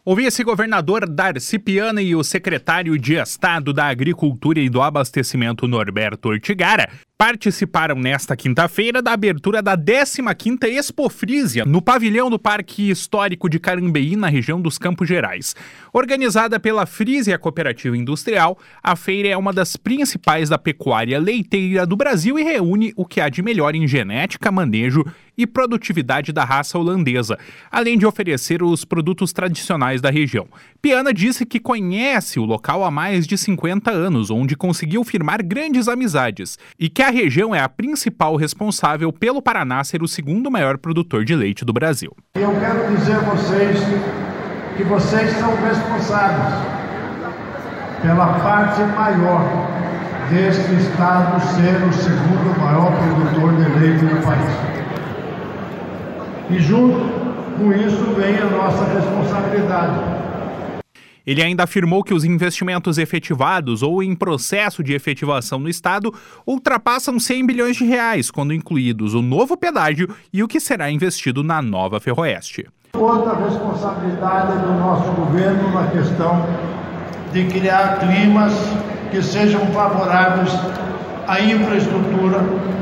O vice-governador Darcy Piana e o secretário de Estado da Agricultura e do Abastecimento, Norberto Ortigara, participaram nesta quinta-feira da abertura da 15ª Expofrísia no pavilhão do Parque Histórico de Carambeí, na região dos Campos Gerais. Organizada pela Frisia Cooperativa Industrial, a feira é uma das principais da pecuária leiteira do Brasil e reúne o que há de melhor em genética, manejo e produtividade da raça holandesa, além de oferecer os produtos tradicionais da região. Piana disse que conhece o local há mais de 50 anos, onde conseguiu firmar grandes amizades, e que a região é a principal responsável pelo Paraná ser o segundo maior produtor de leite do Brasil. Eu quero dizer a vocês que vocês são responsáveis pela parte maior deste estado ser o segundo maior produtor de leite do país. E junto com isso vem a nossa responsabilidade. Ele ainda afirmou que os investimentos efetivados ou em processo de efetivação no estado ultrapassam 100 bilhões de reais, quando incluídos o novo pedágio e o que será investido na nova Ferroeste. Outra responsabilidade do nosso governo na questão de criar climas que sejam favoráveis à infraestrutura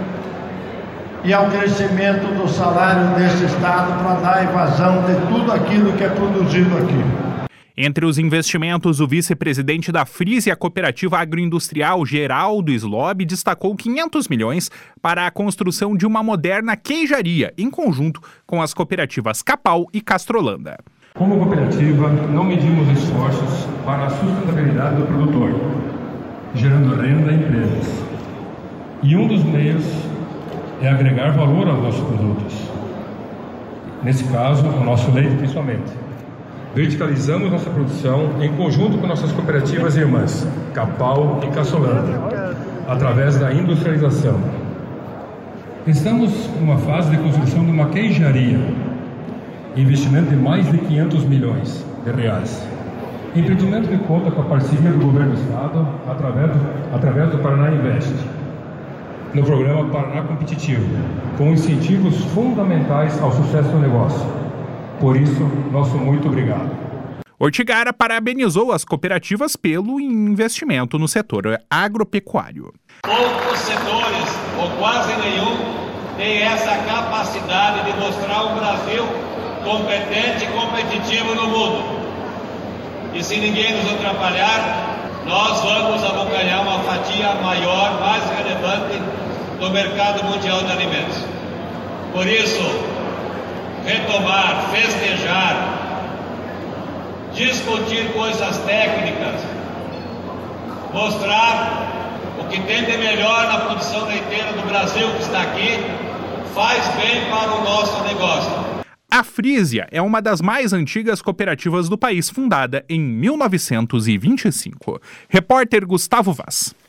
e ao crescimento do salário desse estado para dar evasão de tudo aquilo que é produzido aqui. Entre os investimentos, o vice-presidente da Frisia Cooperativa Agroindustrial, Geraldo Slob, destacou 500 milhões para a construção de uma moderna queijaria, em conjunto com as cooperativas Capal e Castrolanda. Como cooperativa, não medimos esforços para a sustentabilidade do produtor, gerando renda a empresas. E um dos meios é agregar valor aos nossos produtos. Nesse caso, o nosso leite principalmente. Verticalizamos nossa produção em conjunto com nossas cooperativas irmãs, Capal e Castrolanda, através da industrialização. Estamos numa fase de construção de uma queijaria, investimento de mais de 500 milhões de reais. Empreendimento que conta com a parceria do governo do estado através do Paraná Invest, no programa Paraná Competitivo, com incentivos fundamentais ao sucesso do negócio. Por isso, nosso muito obrigado. Ortigara parabenizou as cooperativas pelo investimento no setor agropecuário. Poucos setores, ou quase nenhum, têm essa capacidade de mostrar um Brasil competente e competitivo no mundo. E se ninguém nos atrapalhar, nós vamos abocanhar uma fatia maior, mais relevante do mercado mundial de alimentos. Por isso, retomar, festejar, discutir coisas técnicas, mostrar o que tem de melhor na produção leiteira do Brasil que está aqui, faz bem para o nosso negócio. A Frisia é uma das mais antigas cooperativas do país, fundada em 1925. Repórter Gustavo Vaz.